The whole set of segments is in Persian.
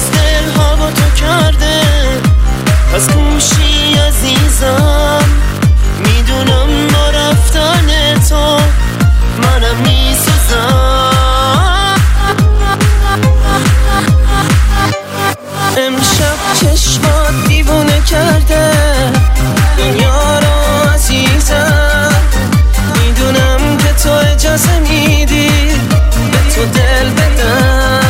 دل ها با تو کرده، پس کوشی عزیزم. میدونم با رفتن تو منم میسوزم. امشب چشمات دیوونه کرده دنیا رو عزیزم. میدونم که تو اجازه میدی به تو دل بدم.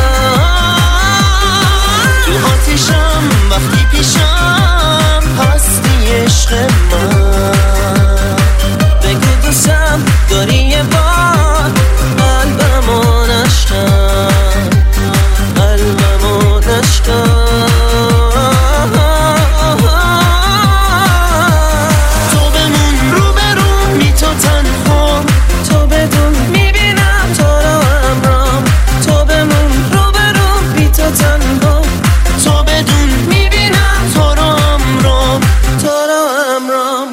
تو آتیشم وقتی پیشم هستی عشق من. بگو دوستم داری یه بار قلبمو نشکن، قلبمو نشکن. تو بمون رو برون بی تو تنها، تو بدون میبینم تو رو همرام. تو بمون رو برون بی تو تنها، تو بدون میبینم تو رو همرام، تو رو همرام.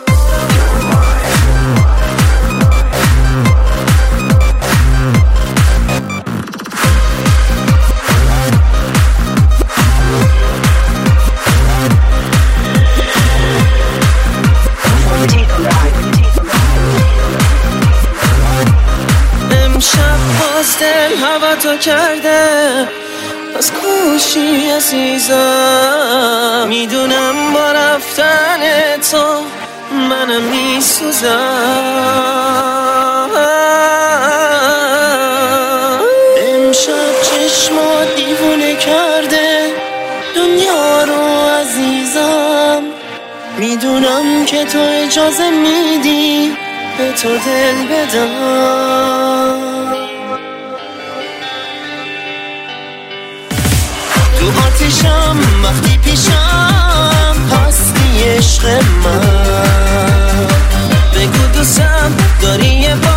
امشب باز دل هوا تو کرده، پس کوشی عزیزم. میدونم با رفتن تو منم میسوزم. امشب چشمات دیوونه کرده دنیا رو عزیزم. میدونم که تو اجازه میدی به تو دل بدم. تو آتیشم وقتی پیشم هستی عشق من. بگو دوستم داری یه